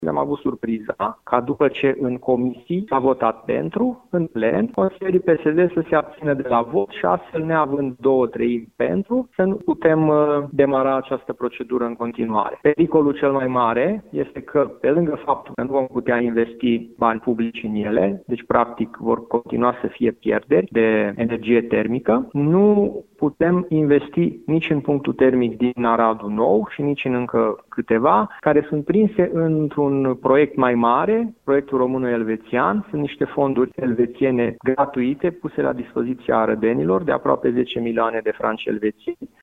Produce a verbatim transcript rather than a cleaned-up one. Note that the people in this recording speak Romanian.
Am avut surpriza ca după ce în comisii s-a votat pentru, în plen, consilierii P S D să se abțină de la vot și astfel, neavând două treimi pentru, să nu putem uh, demara această procedură în continuare. Pericolul cel mai mare este că, pe lângă faptul că nu vom putea investi bani publici în ele, deci practic vor continua să fie pierderi de energie termică, nu putem investi nici în punctul termic din Aradul Nou și nici în încă câteva, care sunt prinse într-un proiect mai mare, proiectul româno-elvețian. Sunt niște fonduri elvețiene gratuite puse la dispoziția arădenilor de aproape zece milioane de franci elvețieni,